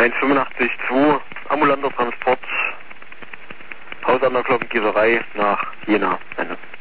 185-2, ambulanter Transport, Haus an der Glockengießerei nach Jena.